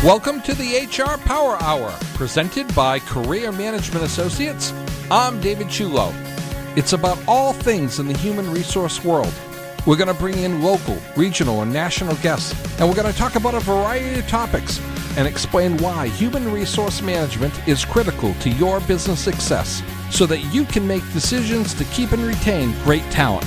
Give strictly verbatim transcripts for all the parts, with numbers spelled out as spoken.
Welcome to the H R Power Hour, presented by Career Management Associates. I'm David Chulo. It's about all things in the human resource world. We're going to bring in local, regional, and national guests, and we're going to talk about a variety of topics and explain why human resource management is critical to your business success so that you can make decisions to keep and retain great talent.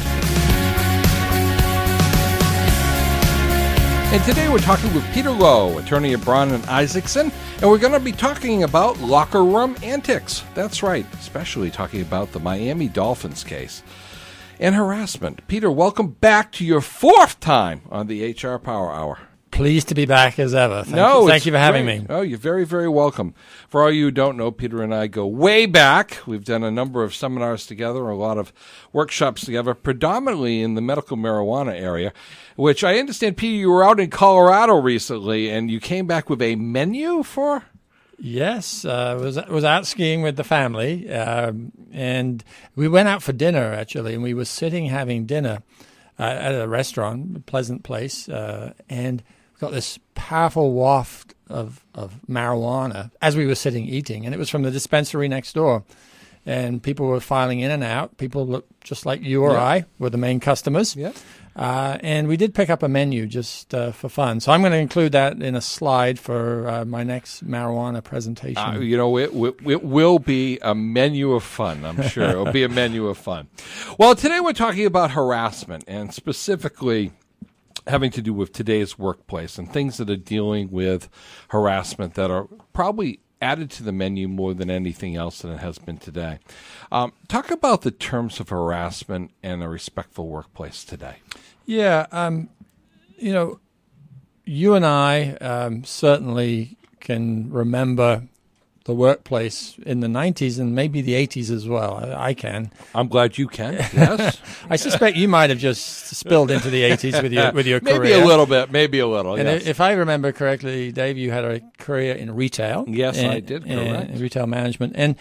And today we're talking with Peter Lowe, attorney at Braun and Isaacson, and we're going to be talking about locker room antics. That's right, especially talking about the Miami Dolphins case and harassment. Peter, welcome back to your fourth time on the H R Power Hour. Pleased to be back as ever. Thank no, you. Thank you for having great. me. Oh, you're very, very welcome. For all you who don't know, Peter and I go way back. We've done a number of seminars together, a lot of workshops together, predominantly in the medical marijuana area, which I understand, Peter, you were out in Colorado recently, and you came back with a menu for? Yes, I uh, was was out skiing with the family, um, and we went out for dinner, actually, and we were sitting having dinner uh, at a restaurant, a pleasant place, uh, and got this powerful waft of, of marijuana as we were sitting eating, and it was from the dispensary next door. And people were filing in and out. People looked just like you or yeah. I were the main customers. Yeah. Uh, and we did pick up a menu just uh, for fun. So I'm going to include that in a slide for uh, my next marijuana presentation. Uh, you know, it, it, it will be a menu of fun, I'm sure. It will be a menu of fun. Well, today we're talking about harassment, and specifically having to do with today's workplace and things that are dealing with harassment that are probably added to the menu more than anything else than it has been today. Um, talk about the terms of harassment and a respectful workplace today. Yeah, um, you know, you and I um, certainly can remember the workplace in the nineties and maybe the eighties as well. I, I can. I'm glad you can, yes. I suspect you might have just spilled into the eighties with your with your maybe career. Maybe a little bit, maybe a little, and yes. If I remember correctly, Dave, you had a career in retail. Yes, and, I did, correct. In retail management. And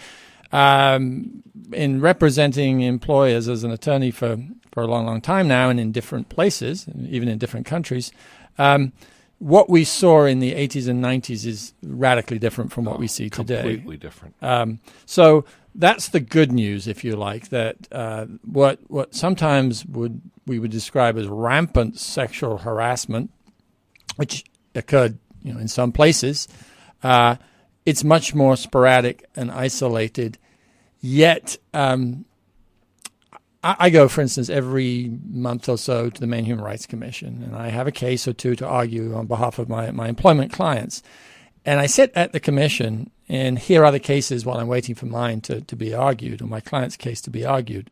um, in representing employers as an attorney for, for a long, long time now and in different places, even in different countries, um, what we saw in the eighties and nineties is radically different from what oh, we see completely today. Completely different. Um, so that's the good news, if you like, that uh, what what sometimes would we would describe as rampant sexual harassment, which occurred, you know, in some places, uh, it's much more sporadic and isolated. Yet, um, I go, for instance, every month or so to the Maine Human Rights Commission, and I have a case or two to argue on behalf of my, my employment clients. And I sit at the commission and hear other cases while I'm waiting for mine to, to be argued, or my client's case to be argued.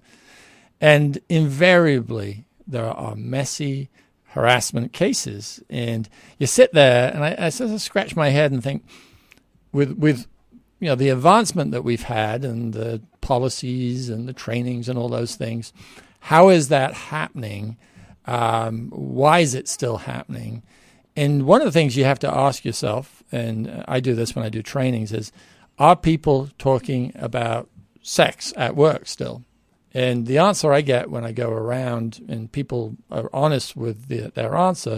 And invariably, there are messy harassment cases. And you sit there, and I, I sort of scratch my head and think, with with you know the advancement that we've had and the policies and the trainings and all those things, how is that happening? Um, why is it still happening? And one of the things you have to ask yourself, and I do this when I do trainings, is are people talking about sex at work still? And the answer I get when I go around and people are honest with the, their answer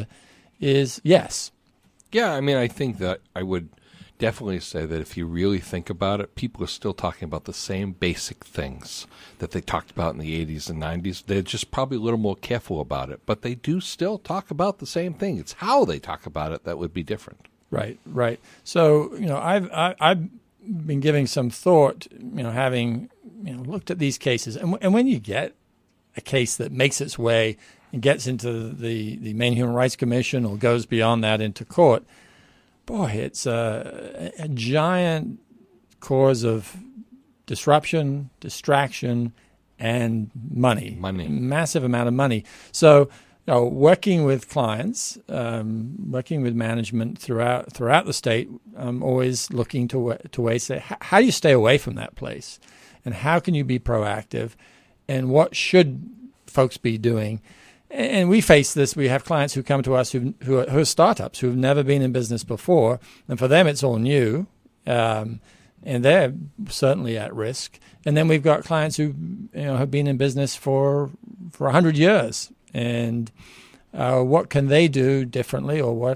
is yes. Yeah, I mean, I think that I would definitely say that if you really think about it, people are still talking about the same basic things that they talked about in the eighties and nineties. They're just probably a little more careful about it, but they do still talk about the same thing. It's how they talk about it that would be different. Right, right. So, you know, I've I, I've been giving some thought, you know, having you know looked at these cases, and and when you get a case that makes its way and gets into the the Maine Human Rights Commission or goes beyond that into court, boy, it's a, a giant cause of disruption, distraction, and money. Money. Massive amount of money. So, you know, working with clients, um, working with management throughout throughout the state, I'm always looking to to ways to how, how do you stay away from that place, and how can you be proactive, and what should folks be doing? And we face this. We have clients who come to us who who are, who are startups who've never been in business before, and for them it's all new, um, and they're certainly at risk. And then we've got clients who you know have been in business for for a hundred years, and uh, what can they do differently, or what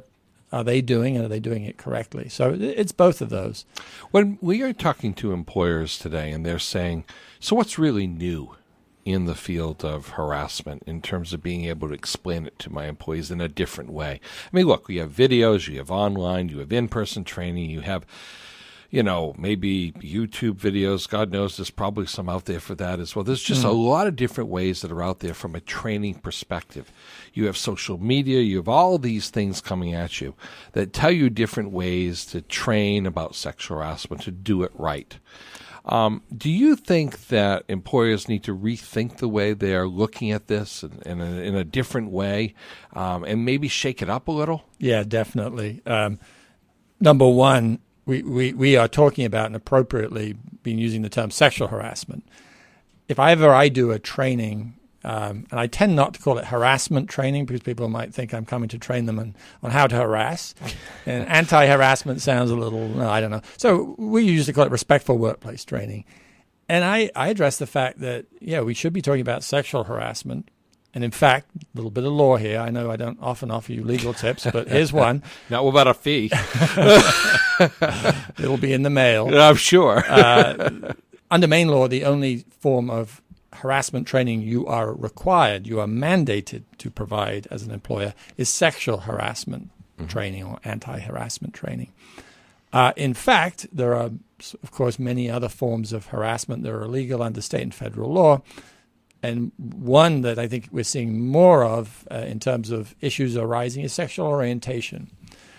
are they doing, and are they doing it correctly? So it's both of those. When we are talking to employers today and they're saying, so what's really new in the field of harassment in terms of being able to explain it to my employees in a different way? I mean, look, we have videos, you have online, you have in-person training, you have, you know, maybe YouTube videos. God knows there's probably some out there for that as well. There's just mm. a lot of different ways that are out there from a training perspective. You have social media, you have all these things coming at you that tell you different ways to train about sexual harassment, to do it right. Um, do you think that employers need to rethink the way they are looking at this in, in, a, in a different way, um, and maybe shake it up a little? Yeah, definitely. Um, number one, we, we, we are talking about, and appropriately been using the term sexual harassment. If ever I do a training, um, and I tend not to call it harassment training because people might think I'm coming to train them on, on how to harass. And anti-harassment sounds a little, no, I don't know. So we usually call it respectful workplace training. And I, I address the fact that, yeah, we should be talking about sexual harassment. And in fact, a little bit of law here. I know I don't often offer you legal tips, but here's one. Now, what about a fee? It'll be in the mail. I'm sure. uh, under Maine law, the only form of harassment training you are required, you are mandated to provide as an employer, is sexual harassment mm-hmm. training or anti-harassment training. Uh, in fact, there are, of course, many other forms of harassment that are illegal under state and federal law. And one that I think we're seeing more of uh, in terms of issues arising is sexual orientation.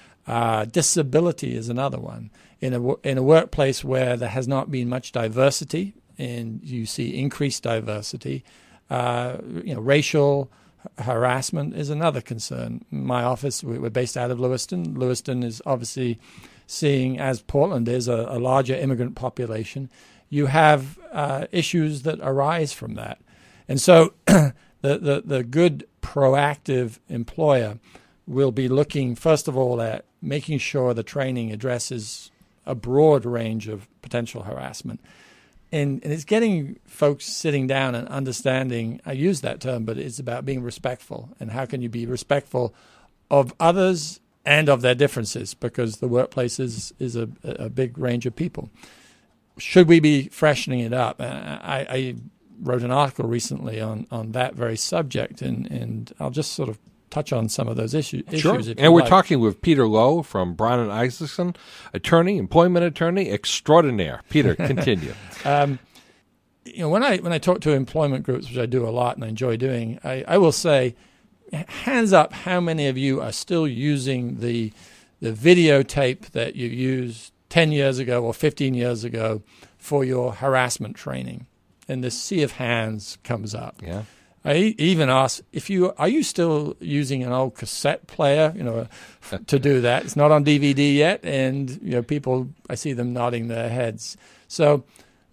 Uh, disability is another one. In a, in a workplace where there has not been much diversity, and you see increased diversity, uh, you know, racial harassment is another concern. My office, we're based out of Lewiston. Lewiston is obviously seeing, as Portland is, a, a larger immigrant population. You have uh, issues that arise from that. And so the, the, the good proactive employer will be looking, first of all, at making sure the training addresses a broad range of potential harassment. And, and it's getting folks sitting down and understanding, I use that term, but it's about being respectful. And how can you be respectful of others and of their differences? Because the workplace is, is a, a big range of people. Should we be freshening it up? I, I wrote an article recently on, on that very subject, and, and I'll just sort of touch on some of those issue, sure. issues. If and we're like. talking with Peter Lowe from Brown and Isaacson, attorney, employment attorney extraordinaire. Peter, continue. um, you know, when I when I talk to employment groups, which I do a lot and I enjoy doing, I, I will say, hands up, how many of you are still using the the videotape that you used ten years ago or fifteen years ago for your harassment training? And the sea of hands comes up. Yeah. I even ask if you are you still using an old cassette player, you know, to do that. It's not on D V D yet, and you know, people, I see them nodding their heads. So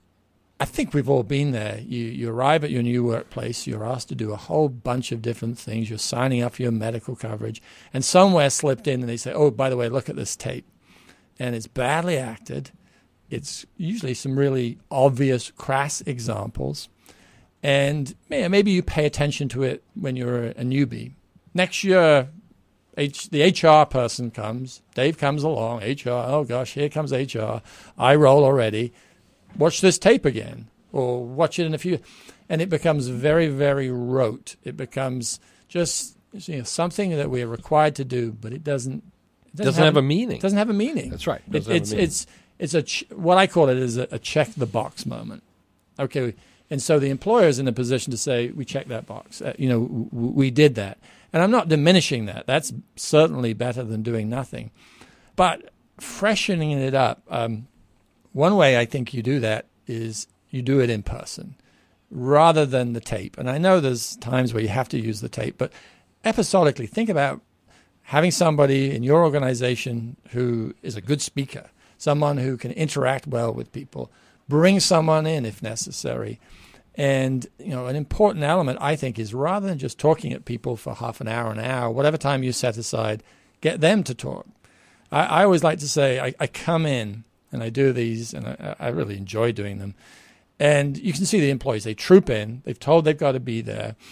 I think we've all been there. You you arrive at your new workplace, you're asked to do a whole bunch of different things. You're signing up for your medical coverage, and somewhere slipped in, and they say, "Oh, by the way, look at this tape," and it's badly acted. It's usually some really obvious, crass examples. And maybe you pay attention to it when you're a newbie. Next year, H, the H R person comes. Dave comes along. H R, oh gosh, here comes H R. I roll already. Watch this tape again, or watch it in a few. And it becomes very, very rote. It becomes just you know, something that we are required to do, but it doesn't. It doesn't, doesn't have a meaning. It doesn't have a meaning. That's right. It it, it's it's it's a ch- what I call it is a, a check the box moment. Okay. And so the employer is in a position to say, we checked that box. Uh, you know, w- w- we did that. And I'm not diminishing that. That's certainly better than doing nothing. But freshening it up, um, one way I think you do that is you do it in person rather than the tape. And I know there's times where you have to use the tape, but episodically think about having somebody in your organization who is a good speaker, someone who can interact well with people, bring someone in if necessary. And, you know, an important element, I think, is rather than just talking at people for half an hour, an hour, whatever time you set aside, get them to talk. I, I always like to say I, I come in and I do these, and I, I really enjoy doing them. And you can see the employees, they troop in, they've told they've got to be there.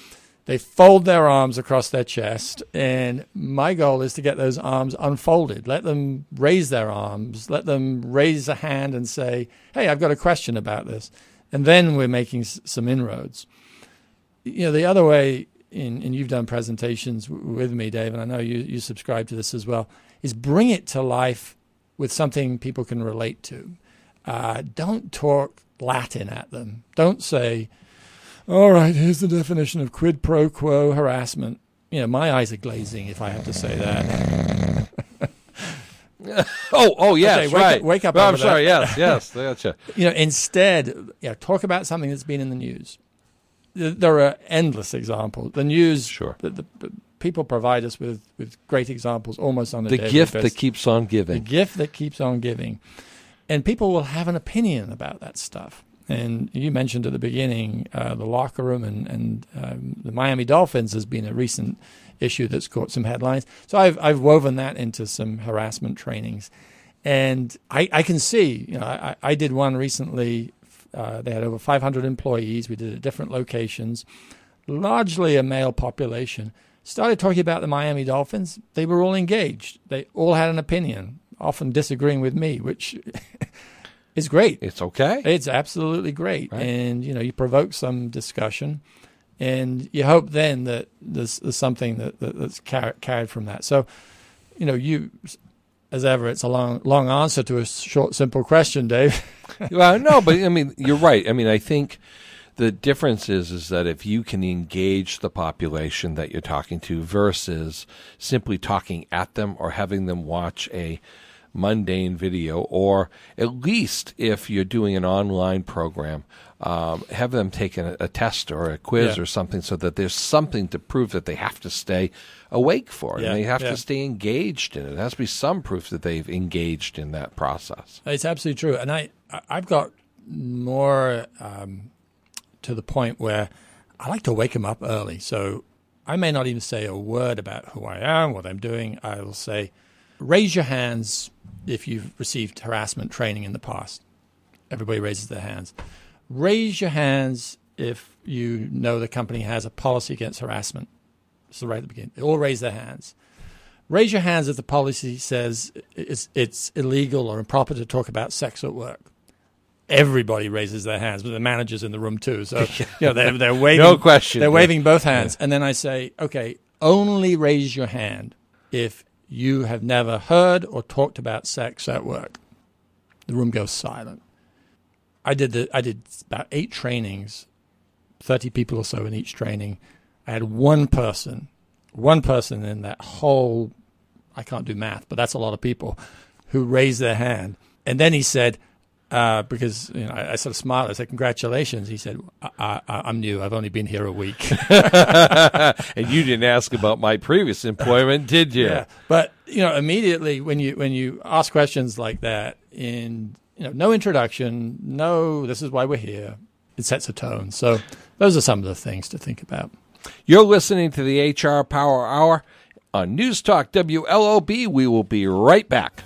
They fold their arms across their chest, and my goal is to get those arms unfolded. Let them raise their arms. Let them raise a hand and say, hey, I've got a question about this. And then we're making s- some inroads. You know, the other way, in, and you've done presentations w- with me, Dave, and I know you, you subscribe to this as well, is bring it to life with something people can relate to. Uh, don't talk Latin at them. Don't say, all right, here's the definition of quid pro quo harassment. You know, my eyes are glazing if I have to say that. oh, oh, yes, okay, wake right. Up, wake up. Well, I'm that. sorry, yes, yes. Gotcha. You know, instead, you know, talk about something that's been in the news. There are endless examples. The news, sure. The, the, the people provide us with, with great examples almost on a the daily gift basis. that keeps on giving. The gift that keeps on giving. And people will have an opinion about that stuff. And you mentioned at the beginning uh, the locker room and, and um, the Miami Dolphins has been a recent issue that's caught some headlines. So I've I've woven that into some harassment trainings. And I, I can see, you know, I, I did one recently. Uh, they had over five hundred employees. We did it at different locations, largely a male population. Started talking about the Miami Dolphins. They were all engaged. They all had an opinion, often disagreeing with me, which is great. It's okay. It's absolutely great. Right. And, you know, you provoke some discussion, and you hope then that there's, there's something that, that, that's car- carried from that. So, you know, you, as ever, it's a long, long answer to a short, simple question, Dave. Well, no, but, I mean, you're right. I mean, I think the difference is, is that if you can engage the population that you're talking to versus simply talking at them or having them watch a mundane video, or at least if you're doing an online program, um, have them take a, a test or a quiz yeah. or something so that there's something to prove that they have to stay awake for it. Yeah, and they have yeah. to stay engaged in it. There has to be some proof that they've engaged in that process. It's absolutely true. And I, I've got more um, to the point where I like to wake them up early. So I may not even say a word about who I am, what I'm doing. I will say, raise your hands if you've received harassment training in the past. Everybody raises their hands. Raise your hands if you know the company has a policy against harassment. So right at the beginning, they all raise their hands. Raise your hands if the policy says it's, it's illegal or improper to talk about sex at work. Everybody raises their hands, but the manager's in the room too. So you know, they're, they're waving. No question. They're waving both hands. Yeah. And then I say, okay, only raise your hand if you have never heard or talked about sex at work. The room goes silent. I did the, I did about eight trainings, thirty people or so in each training. I had one person, one person in that whole, I can't do math, but that's a lot of people, who raised their hand. And then he said, uh, because you know, I, I sort of smiled, I said, congratulations. He said, I, I, I'm new. I've only been here a week. And you didn't ask about my previous employment, did you? Yeah. But, you know, immediately when you when you ask questions like that, in you know, no introduction, no, this is why we're here, it sets a tone. So those are some of the things to think about. You're listening to the H R Power Hour on News Talk W L O B. We will be right back.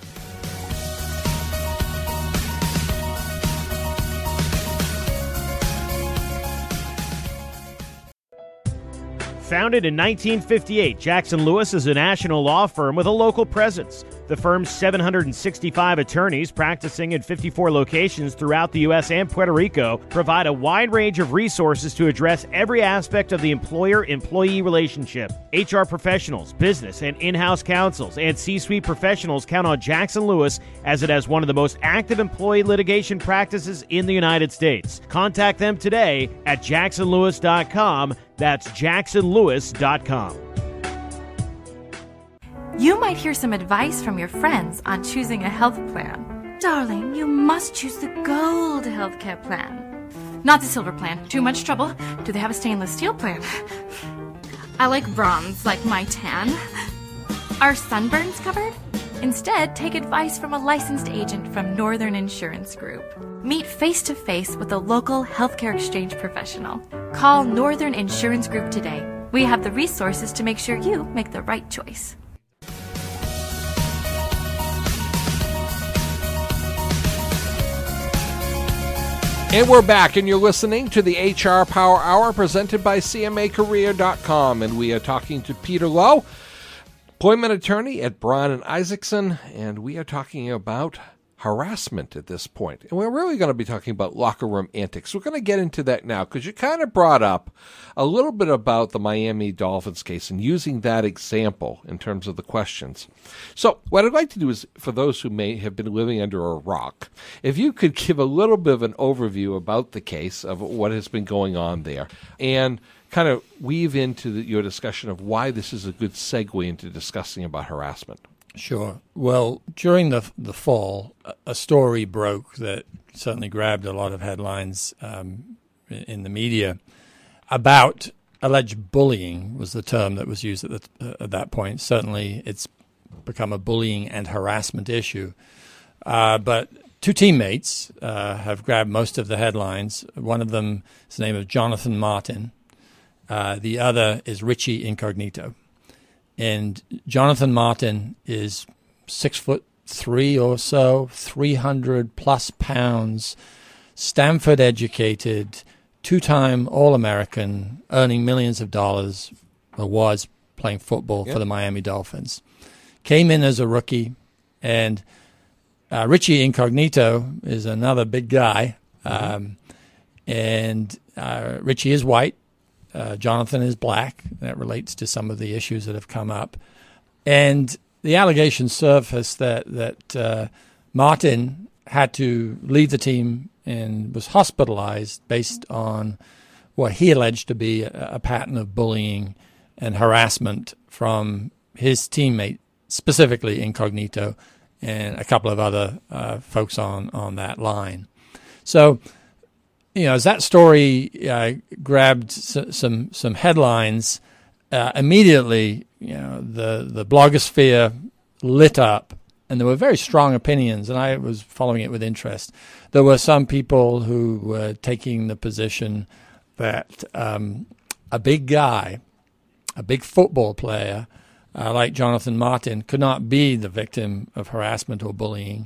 Founded in nineteen fifty-eight, Jackson Lewis is a national law firm with a local presence. The firm's seven hundred sixty-five attorneys practicing in fifty-four locations throughout the U S and Puerto Rico provide a wide range of resources to address every aspect of the employer-employee relationship. H R professionals, business and in-house counsels, and C-suite professionals count on Jackson Lewis as it has one of the most active employee litigation practices in the United States. Contact them today at jackson lewis dot com. That's jackson lewis dot com. You might hear some advice from your friends on choosing a health plan. Darling, you must choose the Gold Healthcare Plan. Not the Silver Plan. Too much trouble. Do they have a stainless steel plan? I like bronze, like my tan. Are sunburns covered? Instead, take advice from a licensed agent from Northern Insurance Group. Meet face-to-face with a local healthcare exchange professional. Call Northern Insurance Group today. We have the resources to make sure you make the right choice. And we're back, and you're listening to the H R Power Hour presented by C M A Career dot com, and we are talking to Peter Lowe, employment attorney at Braun and Isaacson, and we are talking about harassment at this point. And we're really going to be talking about locker room antics. We're going to get into that now because you kind of brought up a little bit about the Miami Dolphins case and using that example in terms of the questions. So what I'd like to do is, for those who may have been living under a rock, if you could give a little bit of an overview about the case, of what has been going on there, and kind of weave into the, your discussion of why this is a good segue into discussing about harassment. Sure. Well, during the the fall, a story broke that certainly grabbed a lot of headlines um, in the media about alleged bullying was the term that was used at, the, uh, at that point. Certainly, it's become a bullying and harassment issue. Uh, but two teammates uh, have grabbed most of the headlines. One of them is the name of Jonathan Martin. Uh, the other is Richie Incognito. And Jonathan Martin is six foot three or so, three hundred plus pounds, Stanford educated, two-time All-American, earning millions of dollars, or was playing football yep. for the Miami Dolphins. Came in as a rookie, and uh, Richie Incognito is another big guy, mm-hmm. um, and uh, Richie is white. Uh, Jonathan is black. That relates to some of the issues that have come up. And the allegations surfaced that, that uh, Martin had to leave the team and was hospitalized based on what he alleged to be a, a pattern of bullying and harassment from his teammate, specifically Incognito, and a couple of other uh, folks on, on that line. So, you know, as that story uh, grabbed s- some some headlines, uh, immediately, you know, the the blogosphere lit up, and there were very strong opinions, and I was following it with interest. There were some people who were taking the position that um, a big guy, a big football player uh, like Jonathan Martin, could not be the victim of harassment or bullying.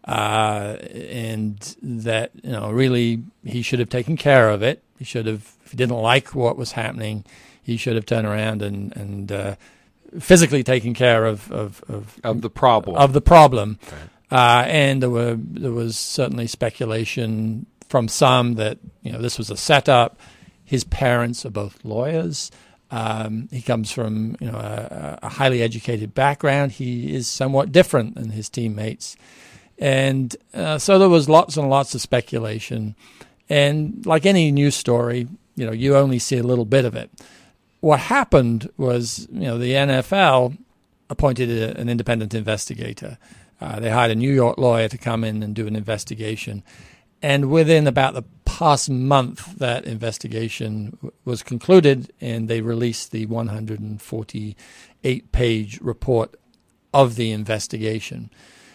Uh, and that, you know, really he should have taken care of it. He should have, if he didn't like what was happening, he should have turned around and, and uh, physically taken care of, of, of, of the problem. Of the problem. Okay. Uh, and there were there was certainly speculation from some that, you know, this was a setup. His parents are both lawyers. Um, he comes from, you know, a, a highly educated background. He is somewhat different than his teammates. And uh, so there was lots and lots of speculation. And like any news story, you know, you only see a little bit of it. What happened was, you know, the N F L appointed a, an independent investigator. Uh, they hired a New York lawyer to come in and do an investigation. And within about the past month, that investigation w- was concluded, and they released the one hundred forty-eight page report of the investigation.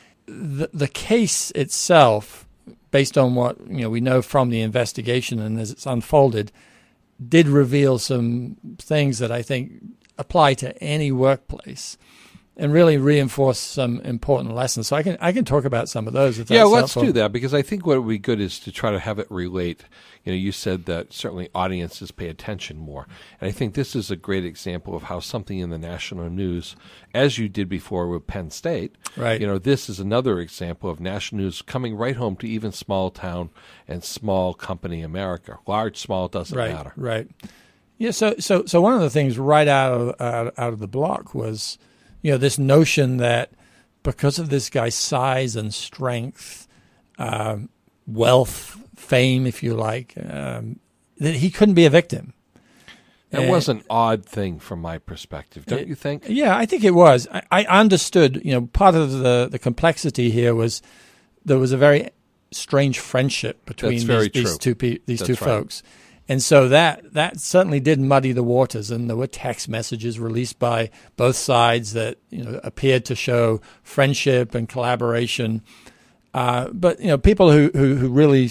The, the case itself, based on what, you know, we know from the investigation and as it's unfolded, did reveal some things that I think apply to any workplace and really reinforce some important lessons. So I can I can talk about some of those. If that's yeah, let's helpful. do that, because I think what would be good is to try to have it relate. You know, you said that certainly audiences pay attention more. And I think this is a great example of how something in the national news, as you did before with Penn State, right. you know, this is another example of national news coming right home to even small town and small company America. Large, small, doesn't right, matter. Right. Yeah, so so so one of the things right out of out, out of the block was, you know, this notion that because of this guy's size and strength, um, wealth, fame, if you like, um, that he couldn't be a victim. That uh, was an odd thing from my perspective, don't it, you think? Yeah, I think it was. I, I understood, you know, part of the, the complexity here was there was a very strange friendship between these, these two pe- these That's two right. folks. And so that that certainly did muddy the waters, and there were text messages released by both sides that, you know, appeared to show friendship and collaboration. Uh, but, you know, people who who, who really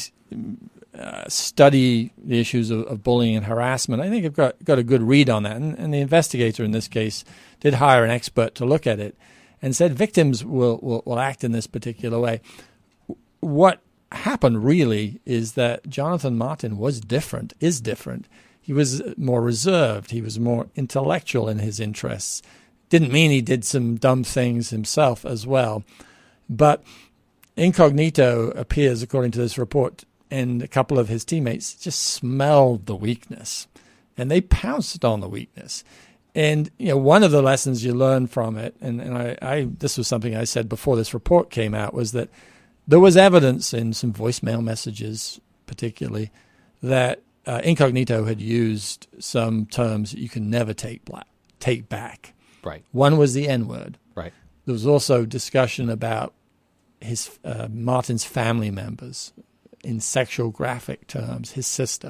uh, study the issues of, of bullying and harassment, I think have got, got a good read on that. And, and the investigator in this case did hire an expert to look at it and said victims will, will, will act in this particular way. What happened really is that Jonathan Martin was different, is different. He was more reserved. He was more intellectual in his interests. Didn't mean he did some dumb things himself as well. But Incognito appears, according to this report, and a couple of his teammates just smelled the weakness, and they pounced on the weakness. And you know, one of the lessons you learn from it, and, and I, I this was something I said before this report came out, was that there was evidence in some voicemail messages, particularly, that uh, Incognito had used some terms that you can never take black, take back. Right. One was the N-word. Right. There was also discussion about his uh, Martin's family members in sexual graphic terms, his sister.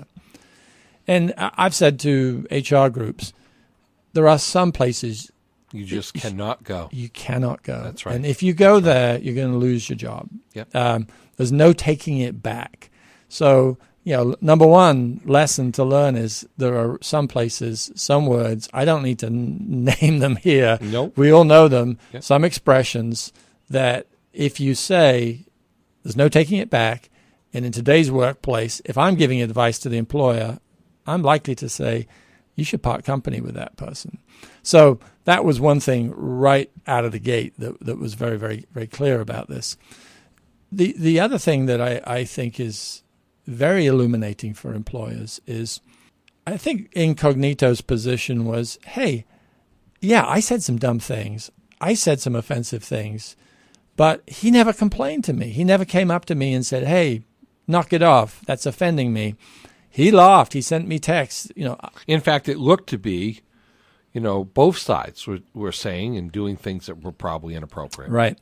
And I've said to H R groups, there are some places you just cannot go. You cannot go. That's right. And if you go there, you're going to lose your job. Yep. Um, there's no taking it back. So, you know, number one lesson to learn is there are some places, some words, I don't need to n- name them here. Nope. We all know them. Yep. Some expressions that if you say there's no taking it back, and in today's workplace, if I'm giving advice to the employer, I'm likely to say, you should part company with that person. So that was one thing right out of the gate that, that was very, very, very clear about this. The the other thing that I, I think is very illuminating for employers is, I think Incognito's position was, hey, yeah, I said some dumb things. I said some offensive things, but he never complained to me. He never came up to me and said, hey, knock it off. That's offending me. He laughed. He sent me texts. You know, in fact, it looked to be, you know, both sides were, were saying and doing things that were probably inappropriate. Right.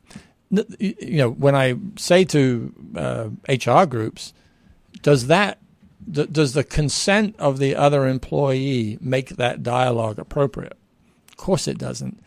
You know, when I say to uh, H R groups, does that th- does the consent of the other employee make that dialogue appropriate? Of course, it doesn't.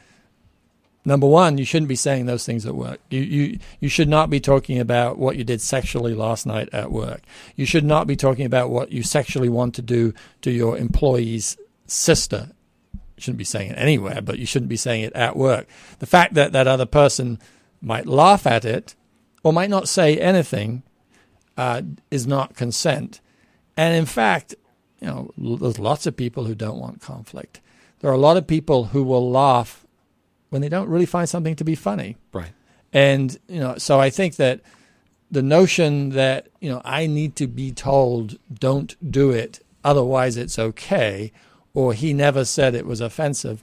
Number one, you shouldn't be saying those things at work. You, you you should not be talking about what you did sexually last night at work. You should not be talking about what you sexually want to do to your employee's sister. You shouldn't be saying it anywhere, but you shouldn't be saying it at work. The fact that that other person might laugh at it or might not say anything uh, is not consent. And in fact, you know, there's lots of people who don't want conflict. There are a lot of people who will laugh when they don't really find something to be funny. Right. And, you know, so I think that the notion that, you know, I need to be told don't do it, otherwise it's okay, or he never said it was offensive.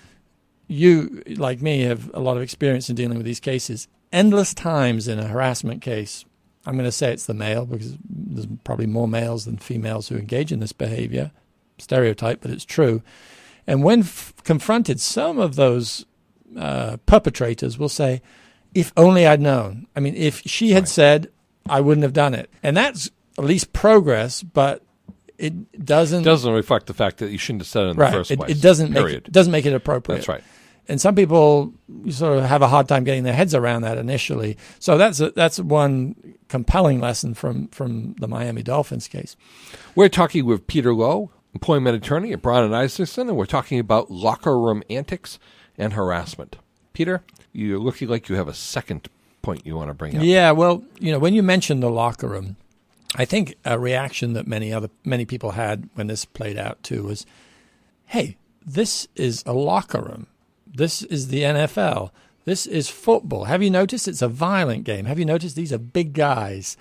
You, like me, have a lot of experience in dealing with these cases. Endless times in a harassment case, I'm going to say it's the male because there's probably more males than females who engage in this behavior. Stereotype, but it's true. And when f- confronted, some of those uh, perpetrators will say, if only I'd known. I mean, if she had right. said, I wouldn't have done it. And that's at least progress, but it doesn't... doesn't reflect the fact that you shouldn't have said it in right. the first it, place. It doesn't, make Period. it, doesn't make it appropriate. That's right. And some people sort of have a hard time getting their heads around that initially. So that's a, that's one compelling lesson from, from the Miami Dolphins case. We're talking with Peter Lowe, employment attorney at Brown and Isaacson, and we're talking about locker room antics and harassment. Peter, you're looking like you have a second point you want to bring up. Yeah, well, you know, when you mentioned the locker room, I think a reaction that many other many people had when this played out too was, hey, this is a locker room. This is the N F L. This is football. Have you noticed it's a violent game? Have you noticed these are big guys?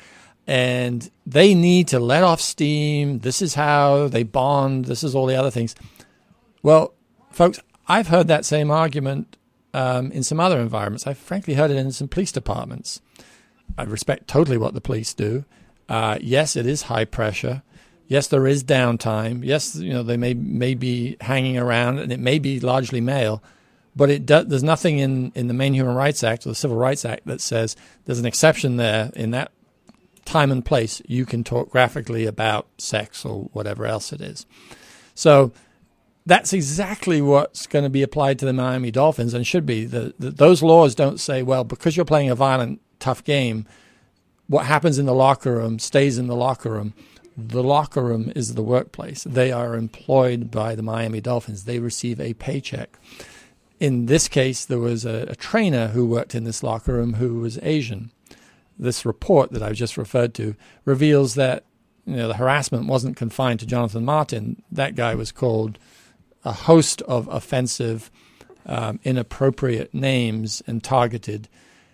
And they need to let off steam. This is how they bond. This is all the other things. Well, folks, I've heard that same argument um, in some other environments. I've frankly heard it in some police departments. I respect totally what the police do. Uh, yes, it is high pressure. Yes, there is downtime. Yes, you know, they may, may be hanging around, and it may be largely male. But it do, there's nothing in, in the Maine Human Rights Act or the Civil Rights Act that says there's an exception there in that time and place. You can talk graphically about sex or whatever else it is. So that's exactly what's going to be applied to the Miami Dolphins and should be. The, the, those laws don't say, well, because you're playing a violent, tough game, what happens in the locker room stays in the locker room. The locker room is the workplace. They are employed by the Miami Dolphins. They receive a paycheck. In this case, there was a, a trainer who worked in this locker room who was Asian. this report that I just referred to reveals that you know the harassment wasn't confined to Jonathan Martin. That guy was called a host of offensive, um, inappropriate names and targeted.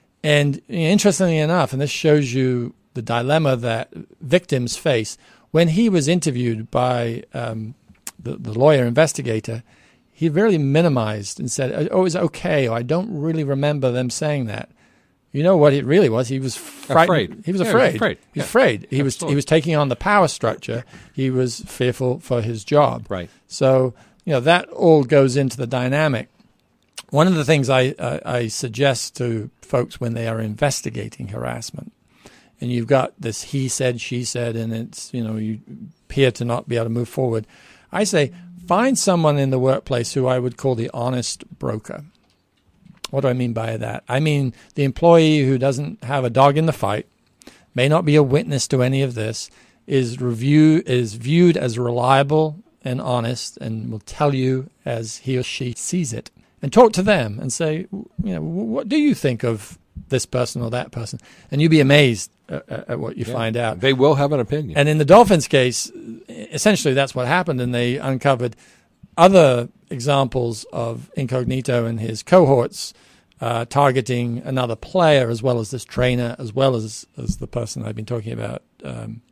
And interestingly enough, and this shows you the dilemma that victims face, when he was interviewed by um, the, the lawyer investigator, he really minimized and said, oh, it's okay, or I don't really remember them saying that. You know what it really was? He was frightened. Afraid. He was Yeah, afraid. he was afraid. He was Yeah. afraid. He was Absolutely. he was taking on the power structure. He was fearful for his job. Right. So, you know, that all goes into the dynamic. One of the things I, uh, I suggest to folks when they are investigating harassment, and you've got this he said, she said, and it's, you know, you appear to not be able to move forward, I say find someone in the workplace who I would call the honest broker. What do I mean by that? I mean the employee who doesn't have a dog in the fight, may not be a witness to any of this, is review is viewed as reliable and honest, and will tell you as he or she sees it. And talk to them and say, you know, what do you think of this person or that person? And you'd be amazed at, at what you Yeah. find out. They will have an opinion. And in the Dolphins case, essentially that's what happened, and they uncovered other examples of Incognito and his cohorts uh, targeting another player as well as this trainer, as well as, as the person I've been talking about. Um,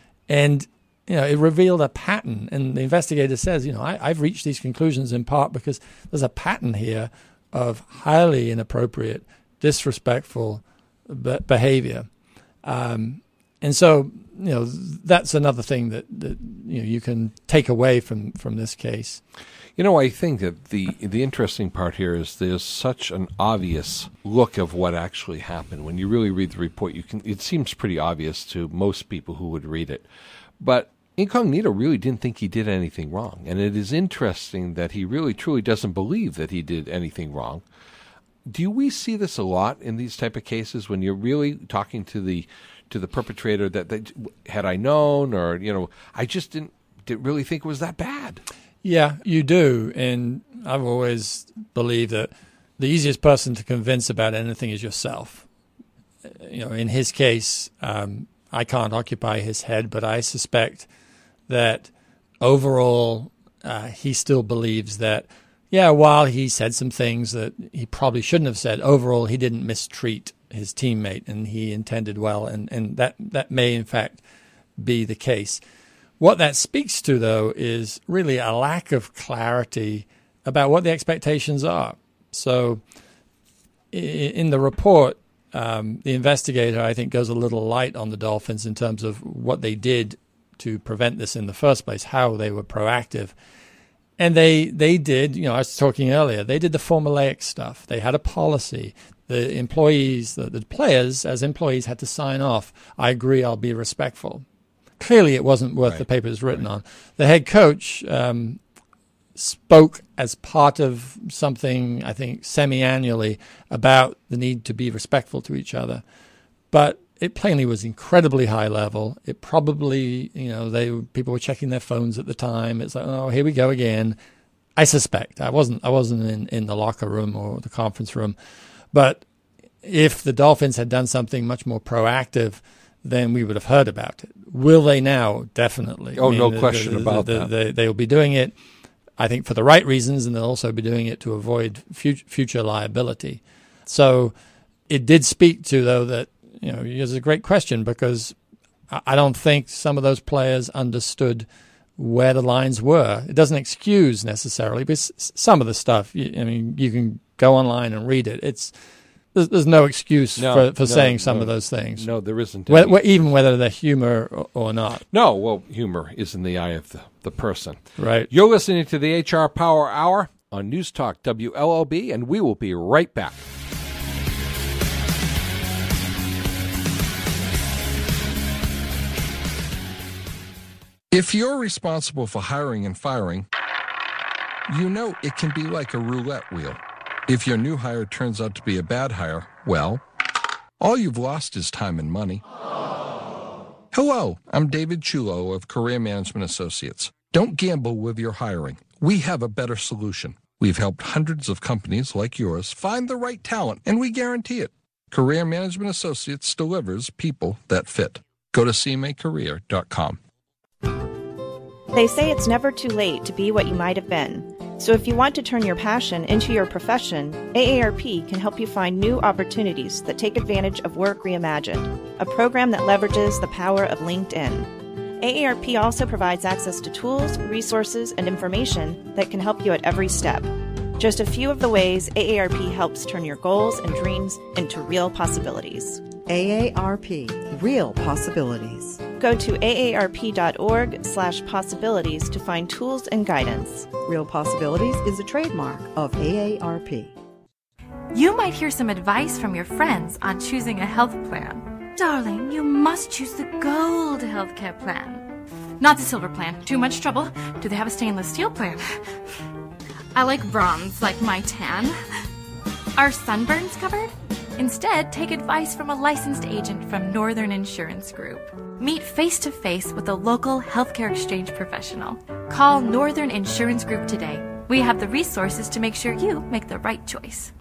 and you know, it revealed a pattern, and the investigator says, you know, I, I've reached these conclusions in part because there's a pattern here of highly inappropriate, disrespectful be- behavior. Um, and so, you know, that's another thing that, that you know you can take away from, from this case. You know, I think that the the interesting part here is there's such an obvious look of what actually happened. When you really read the report, you can it seems pretty obvious to most people who would read it. But Incognito really didn't think he did anything wrong. And it is interesting that he really truly doesn't believe that he did anything wrong. Do we see this a lot in these type of cases when you're really talking to the to the perpetrator that they, had I known, or, you know, I just didn't, didn't really think it was that bad? Yeah, you do. And I've always believed that the easiest person to convince about anything is yourself. You know, in his case, um, I can't occupy his head, but I suspect that overall uh, he still believes that, yeah, while he said some things that he probably shouldn't have said, overall he didn't mistreat his teammate and he intended well, and, and that, that may in fact be the case. What that speaks to, though, is really a lack of clarity about what the expectations are. So in the report, um, the investigator, I think, goes a little light on the Dolphins in terms of what they did to prevent this in the first place, how they were proactive. And they they did, you know, I was talking earlier, they did the formulaic stuff. They had a policy. The employees, the, the players as employees had to sign off. I agree, I'll be respectful. Clearly it wasn't worth Right. the paper it was written Right. on. The head coach um, spoke as part of something, I think, semi-annually about the need to be respectful to each other. But it plainly was incredibly high level. It probably, you know, they people were checking their phones at the time. It's like, oh, here we go again. I suspect. I wasn't I wasn't in, in the locker room or the conference room. But if the Dolphins had done something much more proactive, then we would have heard about it. Will they now? Definitely. Oh, I mean, no the- question the- about the- that. They, they'll be doing it, I think, for the right reasons, and they'll also be doing it to avoid future, future liability. So it did speak to, though, that, you know, it's a great question, because I I don't think some of those players understood where the lines were. It doesn't excuse necessarily, but s- some of the stuff, you, I mean, you can go online and read it. It's There's, there's no excuse No, for, for no, saying some no. of those things. No, there isn't. Whe- any. whe- even whether they're humor or, or not, No, well, humor is in the eye of the, the person. right? You're listening to the H R Power Hour on News Talk W L O B, and we will be right back. If you're responsible for hiring and firing, you know it can be like a roulette wheel. If your new hire turns out to be a bad hire, well, all you've lost is time and money. Hello, I'm David Chulo of Career Management Associates. Don't gamble with your hiring. We have a better solution. We've helped hundreds of companies like yours find the right talent, and we guarantee it. Career Management Associates delivers people that fit. Go to c m a career dot com. They say it's never too late to be what you might have been. So if you want to turn your passion into your profession, A A R P can help you find new opportunities that take advantage of Work Reimagined, a program that leverages the power of LinkedIn. A A R P also provides access to tools, resources, and information that can help you at every step. Just a few of the ways A A R P helps turn your goals and dreams into real possibilities. A A R P, real possibilities. Go to aarp.org slash possibilities to find tools and guidance. Real Possibilities is a trademark of A A R P. You might hear some advice from your friends on choosing a health plan. Darling, you must choose the Gold Healthcare Plan. Not the Silver Plan. Too much trouble. Do they have a stainless steel plan? I like bronze, like my tan. Are sunburns covered? Instead, take advice from a licensed agent from Northern Insurance Group. Meet face-to-face with a local healthcare exchange professional. Call Northern Insurance Group today. We have the resources to make sure you make the right choice.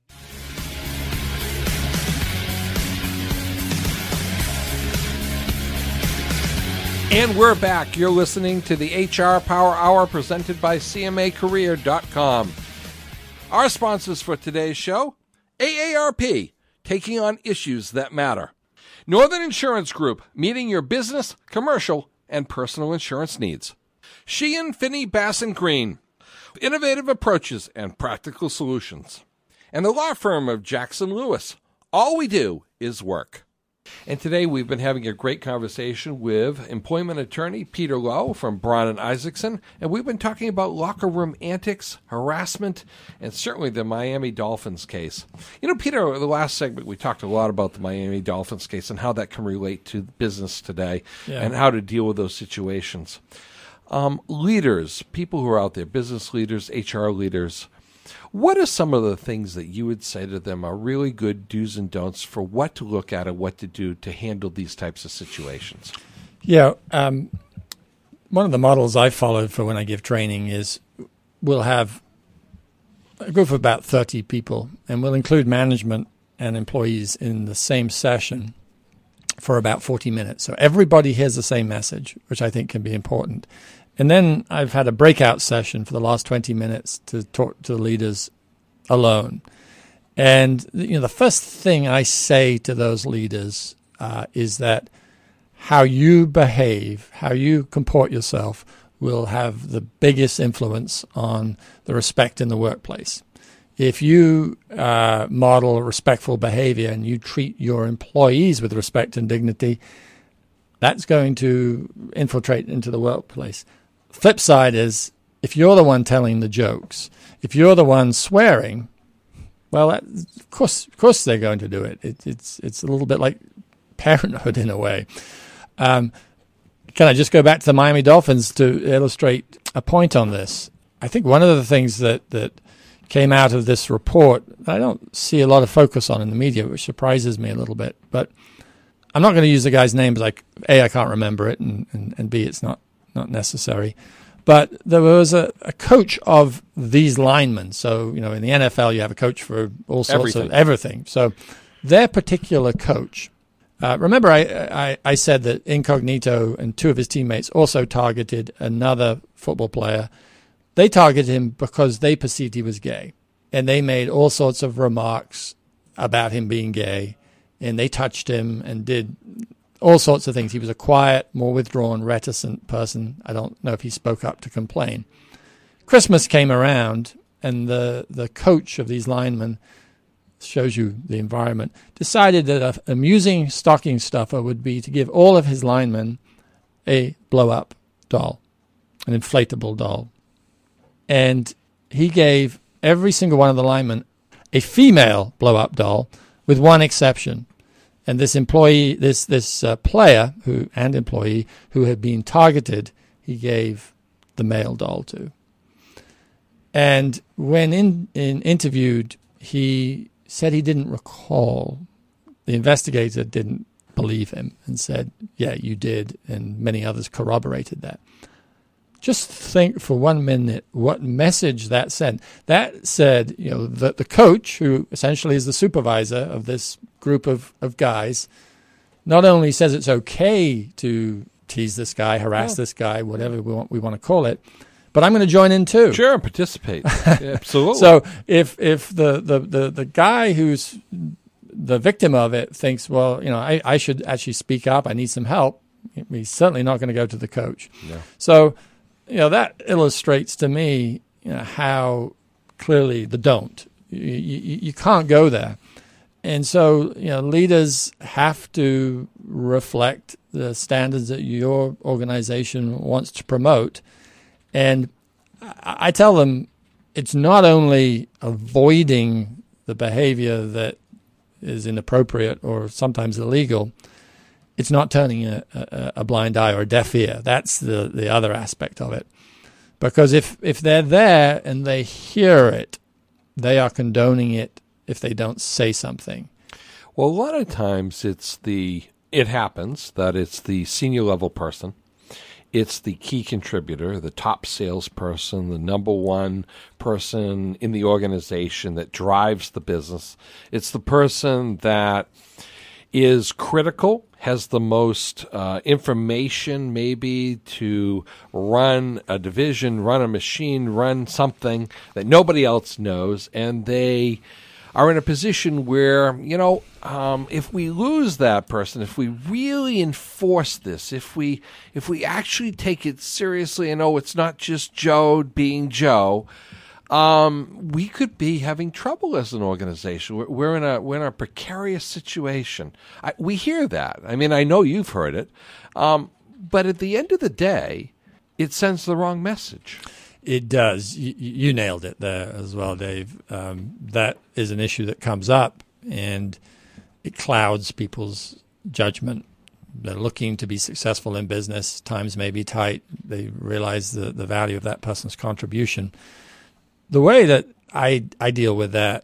And we're back. You're listening to the H R Power Hour presented by c m a career dot com. Our sponsors for today's show, A A R P, taking on issues that matter. Northern Insurance Group, meeting your business, commercial, and personal insurance needs. Sheehan, Finney, Bass and Green, innovative approaches and practical solutions. And the law firm of Jackson Lewis. All we do is work. And today we've been having a great conversation with employment attorney Peter Lowe from Braun and Isaacson, and we've been talking about locker room antics, harassment, and certainly the Miami Dolphins case. You know, Peter, the last segment we talked a lot about the Miami Dolphins case and how that can relate to business today yeah. and how to deal with those situations. Um, leaders, people who are out there, business leaders, H R leaders, what are some of the things that you would say to them are really good do's and don'ts for what to look at and what to do to handle these types of situations? Yeah, um, one of the models I followed for when I give training is we'll have a group of about thirty people, and we'll include management and employees in the same session for about forty minutes. So everybody hears the same message, which I think can be important. And then I've had a breakout session for the last twenty minutes to talk to the leaders alone. And you know, the first thing I say to those leaders uh, is that how you behave, how you comport yourself will have the biggest influence on the respect in the workplace. If you uh, model respectful behavior and you treat your employees with respect and dignity, that's going to infiltrate into the workplace. Flip side is, if you're the one telling the jokes, if you're the one swearing, well, that, of course, of course they're going to do it. it. It's it's a little bit like parenthood in a way. Um, can I just go back to the Miami Dolphins to illustrate a point on this? I think one of the things that, that came out of this report that I don't see a lot of focus on in the media, which surprises me a little bit, but I'm not going to use the guy's name, like A, I can't remember it, and, and, and B, it's not not necessary. But there was a, a coach of these linemen. So, you know, in the N F L, you have a coach for all sorts everything. of everything. So their particular coach, uh, remember I, I, I said that Incognito and two of his teammates also targeted another football player. They targeted him because they perceived he was gay. And they made all sorts of remarks about him being gay. And they touched him and did all sorts of things. He was a quiet, more withdrawn, reticent person. I don't know if he spoke up to complain. Christmas came around, and the, the coach of these linemen, shows you the environment, decided that an amusing stocking stuffer would be to give all of his linemen a blow-up doll, an inflatable doll. And he gave every single one of the linemen a female blow-up doll, with one exception. And this employee, this this uh, player who and employee who had been targeted, he gave the male doll to. And when in, in interviewed, he said he didn't recall. The investigator didn't believe him and said, "Yeah, you did," and many others corroborated that. Just think for one minute what message that sent. That said, you know, that the coach, who essentially is the supervisor of this group of, of guys not only says it's okay to tease this guy, harass Yeah. this guy, whatever we want we want to call it, but I'm going to join in too. Sure, participate. Yeah, absolutely. So if if the, the, the, the guy who's the victim of it thinks, well, you know, I, I should actually speak up, I need some help, he's certainly not going to go to the coach. No. So, you know, that illustrates to me, you know, how clearly the don't. You, you, you can't go there. And so, you know, leaders have to reflect the standards that your organization wants to promote. And I, I tell them it's not only avoiding the behavior that is inappropriate or sometimes illegal, it's not turning a, a, a blind eye or a deaf ear. That's the, the other aspect of it. Because if, if they're there and they hear it, they are condoning it if they don't say something. Well, a lot of times it's the, it happens that it's the senior level person. It's the key contributor, the top salesperson, the number one person in the organization that drives the business. It's the person that is critical, has the most uh, information maybe to run a division, run a machine, run something that nobody else knows, and they are in a position where, you know, um, if we lose that person, if we really enforce this, if we if we actually take it seriously and, oh, it's not just Joe being Joe, um, we could be having trouble as an organization. We're, we're in a we're in a precarious situation. I, we hear that. I mean, I know you've heard it, um, but at the end of the day, it sends the wrong message. It does. You, you nailed it there as well, Dave. Um, that is an issue that comes up, and it clouds people's judgment. They're looking to be successful in business. Times may be tight. They realize the, the value of that person's contribution. The way that I, I deal with that,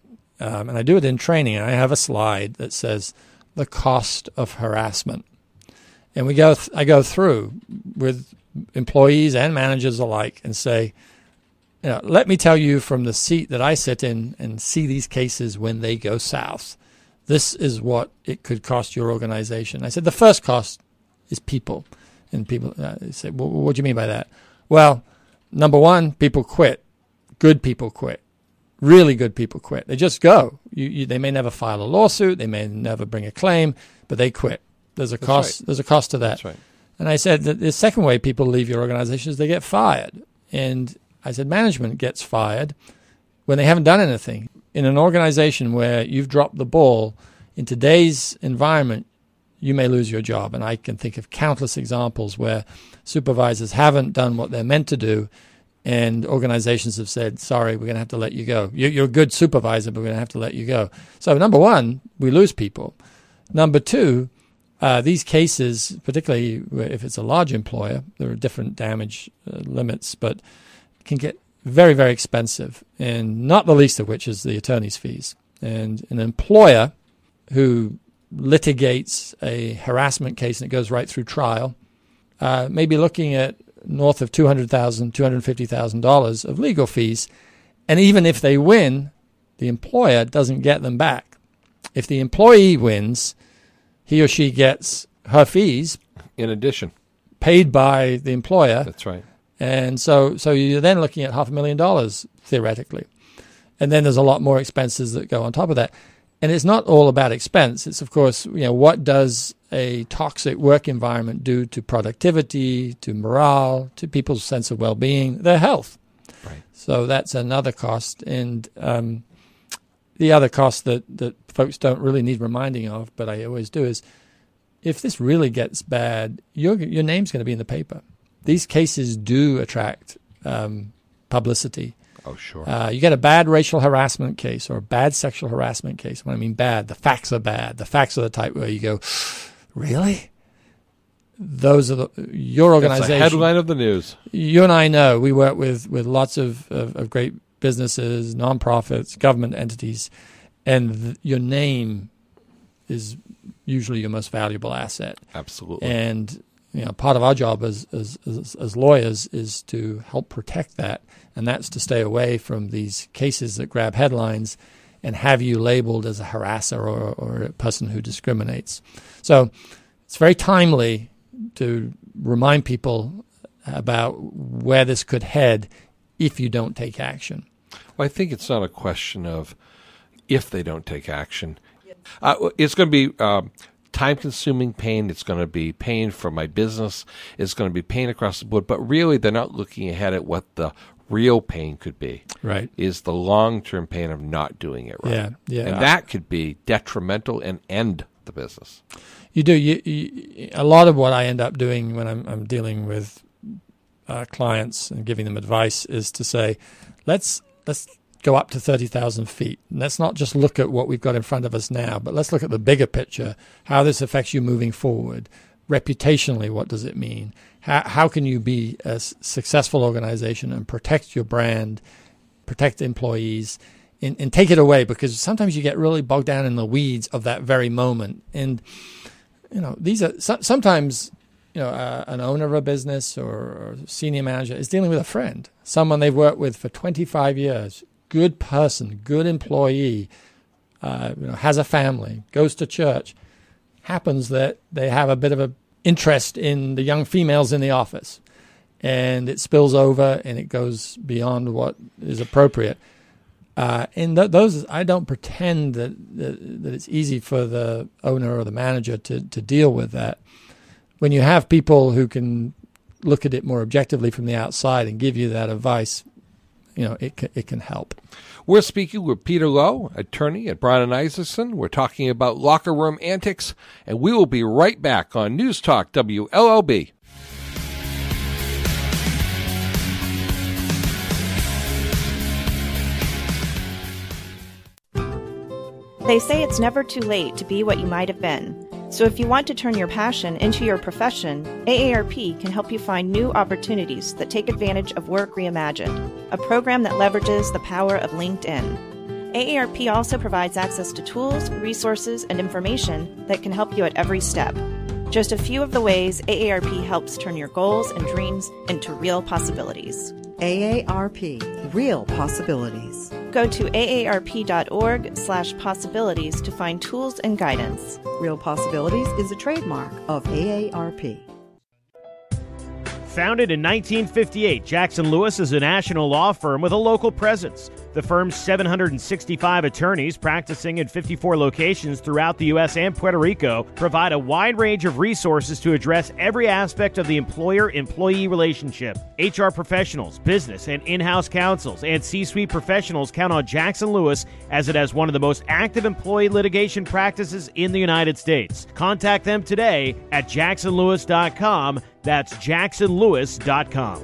um, and I do it in training, I have a slide that says the cost of harassment. And we go th- I go through with employees and managers alike and say, you know, let me tell you from the seat that I sit in and see these cases when they go south. This is what it could cost your organization. I said the first cost is people. And people uh, say, well, what do you mean by that? Well, number one, people quit. Good people quit. Really good people quit. They just go. You, you, they may never file a lawsuit. They may never bring a claim, but they quit. There's a That's cost. right. There's a cost to that. That's right. And I said that the second way people leave your organization is they get fired. And I said management gets fired when they haven't done anything. In an organization where you've dropped the ball, in today's environment, you may lose your job. And I can think of countless examples where supervisors haven't done what they're meant to do, and organizations have said, sorry, we're going to have to let you go. You're a good supervisor, but we're going to have to let you go. So number one, we lose people. Number two, Uh, these cases, particularly if it's a large employer, there are different damage uh, limits, but can get very, very expensive, and not the least of which is the attorney's fees. And an employer who litigates a harassment case and it goes right through trial uh, may be looking at north of two hundred thousand dollars, two hundred fifty thousand dollars of legal fees, and even if they win, the employer doesn't get them back. If the employee wins, he or she gets her fees In addition. paid by the employer. That's right. And so so you're then looking at half a million dollars, theoretically. And then there's a lot more expenses that go on top of that. And it's not all about expense. It's, of course, you know, what does a toxic work environment do to productivity, to morale, to people's sense of well-being, their health. Right. So that's another cost. And um, the other cost that, that folks don't really need reminding of, but I always do, is if this really gets bad, your your name's going to be in the paper. These cases do attract um, publicity. Oh, sure. Uh, you get a bad racial harassment case or a bad sexual harassment case. When I mean bad, the facts are bad. The facts are the type where you go, really? Those are the, your organization. That's the headline of the news. You and I know we work with, with lots of, of, of great businesses, nonprofits, government entities, and th- your name is usually your most valuable asset. Absolutely. And you know, part of our job as, as as as lawyers is to help protect that, and that's to stay away from these cases that grab headlines and have you labeled as a harasser or, or a person who discriminates. So it's very timely to remind people about where this could head if you don't take action. Well, I think it's not a question of if they don't take action. Uh, it's going to be uh, time-consuming pain. It's going to be pain for my business. It's going to be pain across the board. But really, they're not looking ahead at what the real pain could be. Right. Is the long-term pain of not doing it right. Yeah, yeah. And that could be detrimental and end the business. You do. You, you, a lot of what I end up doing when I'm, I'm dealing with uh, clients and giving them advice is to say, let's let's go up to thirty thousand feet. And let's not just look at what we've got in front of us now, but let's look at the bigger picture, how this affects you moving forward. Reputationally, what does it mean? How, how can you be a successful organization and protect your brand, protect employees, and, and take it away? Because sometimes you get really bogged down in the weeds of that very moment. And, you know, these are so, sometimes, you know, uh, an owner of a business or, or senior manager is dealing with a friend, someone they've worked with for twenty-five years, good person, good employee, uh, you know, has a family, goes to church. Happens that they have a bit of an interest in the young females in the office, and it spills over and it goes beyond what is appropriate. Uh, and th- those, I don't pretend that, that that it's easy for the owner or the manager to, to deal with that. When you have people who can look at it more objectively from the outside and give you that advice, you know, it can, it can help. We're speaking with Peter Lowe, attorney at Brown and Isaacson. We're talking about locker room antics, and we will be right back on News Talk W L L B. They say it's never too late to be what you might have been. So if you want to turn your passion into your profession, A A R P can help you find new opportunities that take advantage of Work Reimagined, a program that leverages the power of LinkedIn. A A R P also provides access to tools, resources, and information that can help you at every step. Just a few of the ways A A R P helps turn your goals and dreams into real possibilities. A A R P, Real Possibilities. Go to aarp.org slash possibilities to find tools and guidance. Real Possibilities is a trademark of A A R P. Founded in nineteen fifty-eight, Jackson Lewis is a national law firm with a local presence. The firm's seven hundred sixty-five attorneys practicing in fifty-four locations throughout the U S and Puerto Rico provide a wide range of resources to address every aspect of the employer-employee relationship. H R professionals, business and in-house counsels, and C-suite professionals count on Jackson Lewis as it has one of the most active employee litigation practices in the United States. Contact them today at jackson lewis dot com. That's jackson lewis dot com.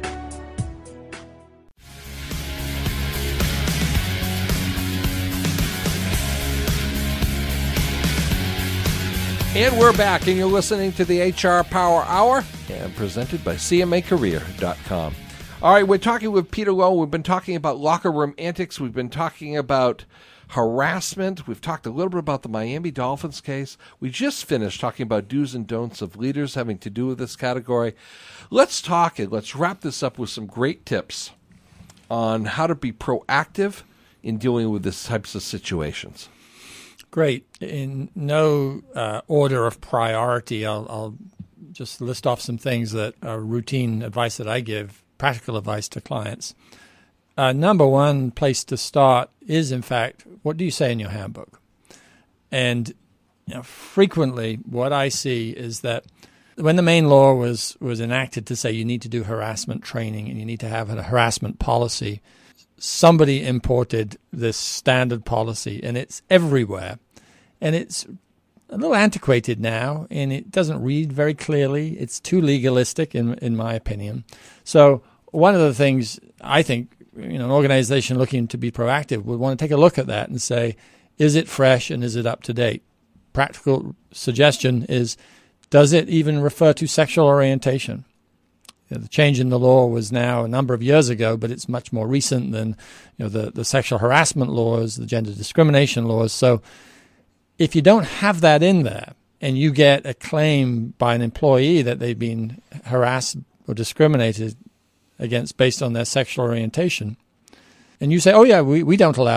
And we're back, and you're listening to the H R Power Hour, and presented by C M A career dot com. All right, we're talking with Peter Lowe. We've been talking about locker room antics. We've been talking about harassment. We've talked a little bit about the Miami Dolphins case. We just finished talking about do's and don'ts of leaders having to do with this category. Let's talk and let's wrap this up with some great tips on how to be proactive in dealing with these types of situations. Great. In no uh, order of priority, I'll, I'll just list off some things that are routine advice that I give, practical advice to clients. Uh, number one place to start is, in fact, what do you say in your handbook? And you know, frequently what I see is that when the Maine law was, was enacted to say you need to do harassment training and you need to have a harassment policy, somebody imported this standard policy, and it's everywhere. And it's a little antiquated now, and it doesn't read very clearly. It's too legalistic, in in my opinion. So one of the things I think, you know, an organization looking to be proactive would want to take a look at that and say, is it fresh and is it up to date? Practical suggestion is, does it even refer to sexual orientation? You know, the change in the law was now a number of years ago, but it's much more recent than you know the, the sexual harassment laws, the gender discrimination laws. So if you don't have that in there and you get a claim by an employee that they've been harassed or discriminated against based on their sexual orientation, and you say, oh, yeah, we, we don't allow that,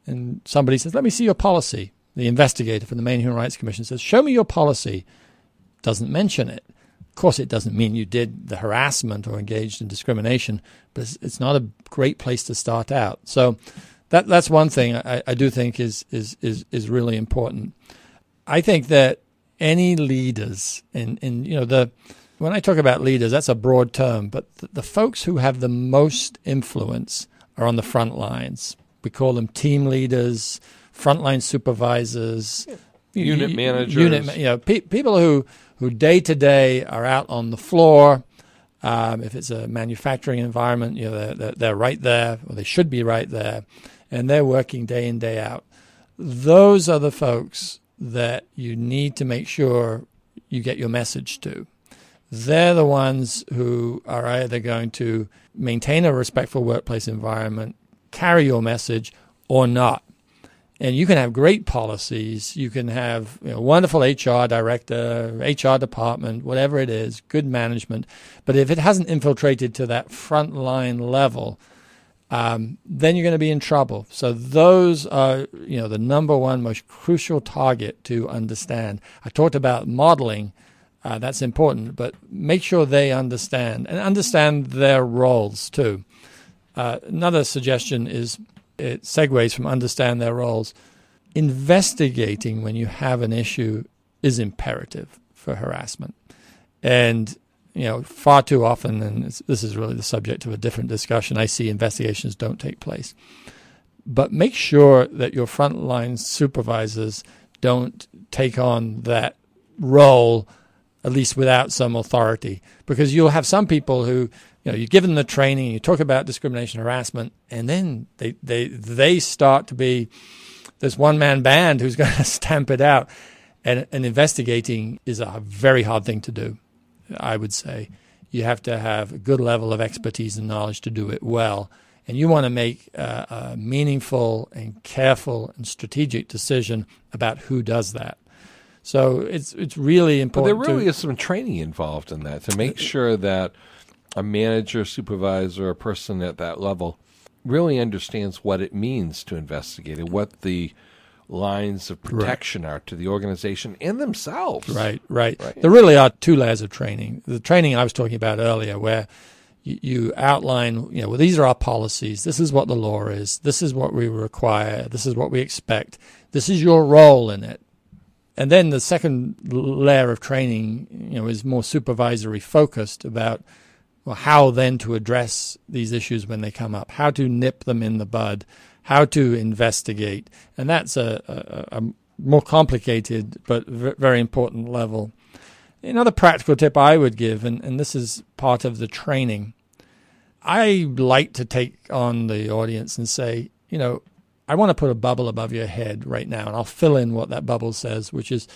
and somebody says, let me see your policy. The investigator from the Maine Human Rights Commission says, show me your policy. Doesn't mention it. Of course, it doesn't mean you did the harassment or engaged in discrimination, but it's, it's not a great place to start out. So that that's one thing I, I do think is, is is is really important. I think that any leaders, and in, you know, the when I talk about leaders, that's a broad term, but the, the folks who have the most influence are on the front lines. We call them team leaders, frontline supervisors, yeah. unit managers, unit, you know, pe- people who. who day to day are out on the floor. Um, if it's a manufacturing environment, you know, they're, they're, they're right there, or they should be right there, and they're working day in, day out. Those are the folks that you need to make sure you get your message to. They're the ones who are either going to maintain a respectful workplace environment, carry your message, or not. And you can have great policies. You can have, you know, wonderful H R director, H R department, whatever it is, good management. But if it hasn't infiltrated to that frontline level, um, then you're going to be in trouble. So those are, you know, the number one most crucial target to understand. I talked about modeling. Uh, that's important, but make sure they understand and understand their roles too. Uh, another suggestion is, it segues from understand their roles. Investigating when you have an issue is imperative for harassment. And, you know, far too often, and it's, this is really the subject of a different discussion, I see investigations don't take place. But make sure that your frontline supervisors don't take on that role, at least without some authority. Because you'll have some people who, you know, you give them the training, you talk about discrimination, harassment, and then they they they start to be this one-man band who's going to stamp it out. And, and investigating is a very hard thing to do, I would say. You have to have a good level of expertise and knowledge to do it well. And you want to make a, a meaningful and careful and strategic decision about who does that. So it's it's really important. But there really to, is some training involved in that to make sure that a manager, supervisor, a person at that level really understands what it means to investigate and what the lines of protection right. are to the organization and themselves. Right, right, right. There really are two layers of training. The training I was talking about earlier where you, you outline, you know, well, these are our policies. This is what the law is. This is what we require. This is what we expect. This is your role in it. And then the second layer of training, you know, is more supervisory focused about well, how then to address these issues when they come up, how to nip them in the bud, how to investigate. And that's a, a, a more complicated but v- very important level. Another practical tip I would give, and, and this is part of the training, I like to take on the audience and say, you know, I want to put a bubble above your head right now, and I'll fill in what that bubble says, which is,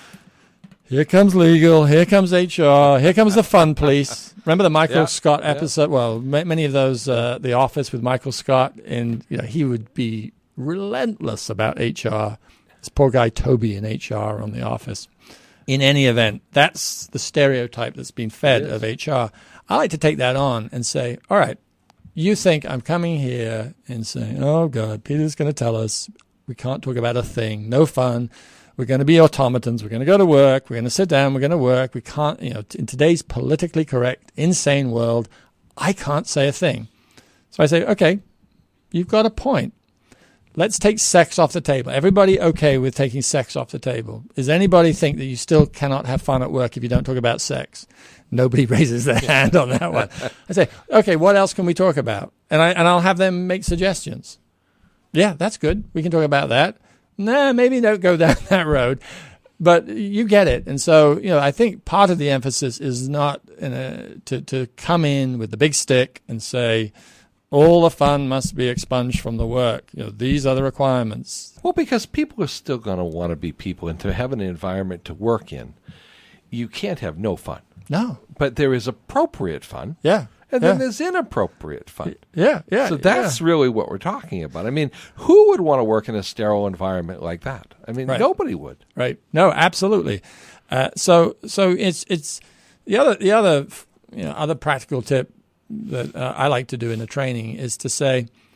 here comes legal, here comes H R, here comes the fun police. Remember the Michael yeah, Scott episode? Yeah. Well, ma- many of those, uh, The Office with Michael Scott, and you know he would be relentless about H R. This poor guy Toby in H R on The Office. In any event, that's the stereotype that's been fed of H R. I like to take that on and say, all right, you think I'm coming here and saying, oh, God, Peter's going to tell us we can't talk about a thing, no fun. We're going to be automatons. We're going to go to work. We're going to sit down. We're going to work. We can't, you know, in today's politically correct, insane world, I can't say a thing. So I say, okay, you've got a point. Let's take sex off the table. Everybody okay with taking sex off the table? Does anybody think that you still cannot have fun at work if you don't talk about sex? Nobody raises their hand on that one. I say, okay, what else can we talk about? And I and I'll have them make suggestions. Yeah, that's good. We can talk about that. Nah, maybe don't go down that road. But you get it. And so, you know, I think part of the emphasis is not in a, to, to come in with the big stick and say, all the fun must be expunged from the work. You know, these are the requirements. Well, because people are still going to want to be people, and to have an environment to work in, you can't have no fun. No. But there is appropriate fun. Yeah. And yeah. then there's inappropriate fun. Yeah, yeah. So that's yeah. really what we're talking about. I mean, who would want to work in a sterile environment like that? I mean, right. nobody would. Right. No, absolutely. Uh, so, so it's it's the other the other you know other practical tip that uh, I like to do in the training is to say,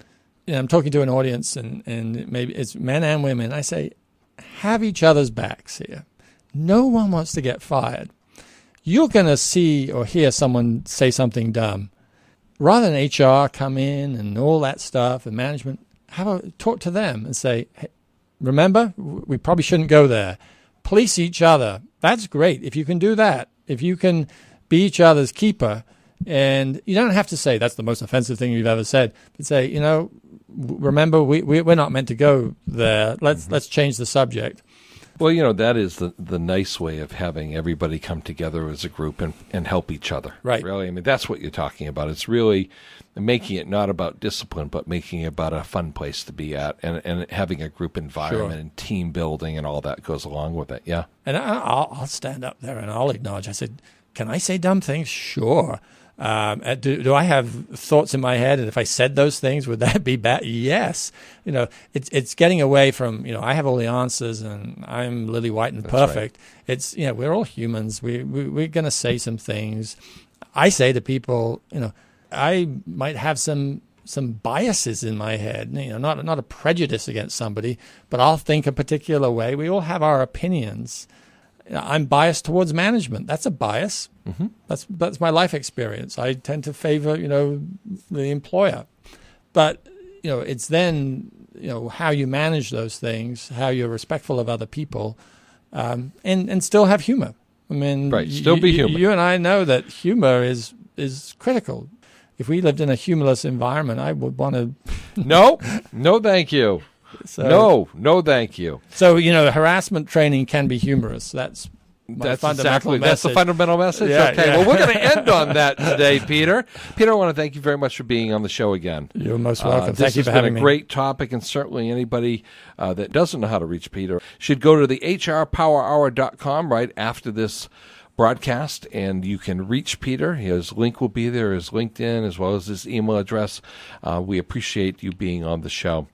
you know, I'm talking to an audience, and, and maybe it's men and women. I say, have each other's backs here. No one wants to get fired. You're going to see or hear someone say something dumb. Rather than H R come in and all that stuff and management, have a talk to them and say, hey, remember, we probably shouldn't go there. Police each other. That's great. If you can do that, if you can be each other's keeper, and you don't have to say that's the most offensive thing you've ever said, but say, you know, remember, we, we, we're not meant to go there. Let's mm-hmm. let's change the subject. Well, you know, that is the, the nice way of having everybody come together as a group and, and help each other. Right. Really. I mean, that's what you're talking about. It's really making it not about discipline, but making it about a fun place to be at, and, and having a group environment sure. and team building and all that goes along with it. Yeah. And I, I'll, I'll stand up there and I'll acknowledge. I said, can I say dumb things? Sure. Um, do, do I have thoughts in my head? And if I said those things, would that be bad? Yes. You know, it's it's getting away from, you know, I have all the answers and I'm lily white and That's perfect. Right. It's, you know, we're all humans. We, we, we're going to say some things. I say to people, you know, I might have some some biases in my head, you know, not, not a prejudice against somebody, but I'll think a particular way. We all have our opinions. I'm biased towards management. That's a bias. Mm-hmm. That's that's my life experience. I tend to favor, you know, the employer. But, you know, it's then, you know, how you manage those things, how you're respectful of other people, um, and, and still have humor. I mean, right, still be you, human. You and I know that humor is is critical. If we lived in a humorless environment, I would want to... No, no thank you. So, no, no, thank you. So, you know, harassment training can be humorous. That's my that's fundamental exactly message. That's the fundamental message. Yeah, okay, yeah. well, we're going to end on that today, Peter. Peter, I want to thank you very much for being on the show again. You're most welcome. Uh, thank you for having me. This has been a great topic, and certainly anybody uh, that doesn't know how to reach Peter should go to the H R power hour dot com right after this broadcast, and you can reach Peter. His link will be there, his LinkedIn, as well as his email address. Uh, we appreciate you being on the show.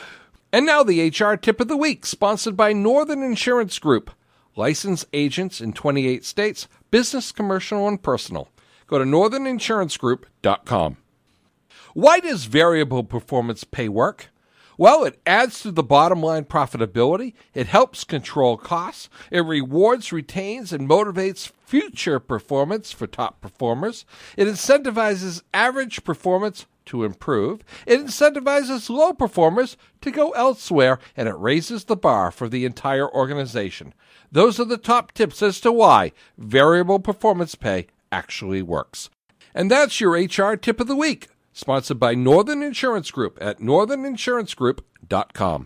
And now the H R Tip of the Week, sponsored by Northern Insurance Group. Licensed agents in twenty-eight states, business, commercial, and personal. Go to northern insurance group dot com. Why does variable performance pay work? Well, it adds to the bottom line profitability, it helps control costs, it rewards, retains, and motivates future performance for top performers, it incentivizes average performance to improve, it incentivizes low performers to go elsewhere, and it raises the bar for the entire organization. Those are the top tips as to why variable performance pay actually works. And that's your H R Tip of the Week, sponsored by Northern Insurance Group at northern insurance group dot com.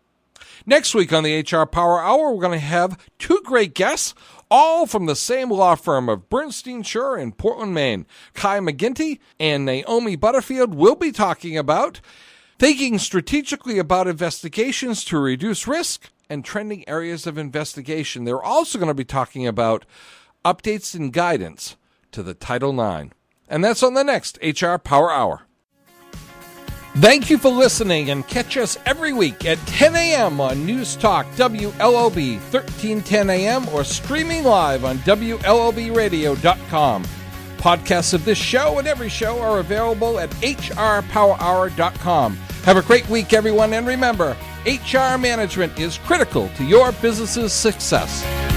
Next week on the H R Power Hour, we're going to have two great guests, all from the same law firm of Bernstein Shur in Portland, Maine. Kai McGinty and Naomi Butterfield will be talking about thinking strategically about investigations to reduce risk and trending areas of investigation. They're also going to be talking about updates and guidance to the Title nine. And that's on the next H R Power Hour. Thank you for listening, and catch us every week at ten a.m. on News Talk W L O B thirteen ten a.m. or streaming live on W L O B radio dot com. Podcasts of this show and every show are available at H R power hour dot com. Have a great week, everyone, and remember, H R management is critical to your business's success.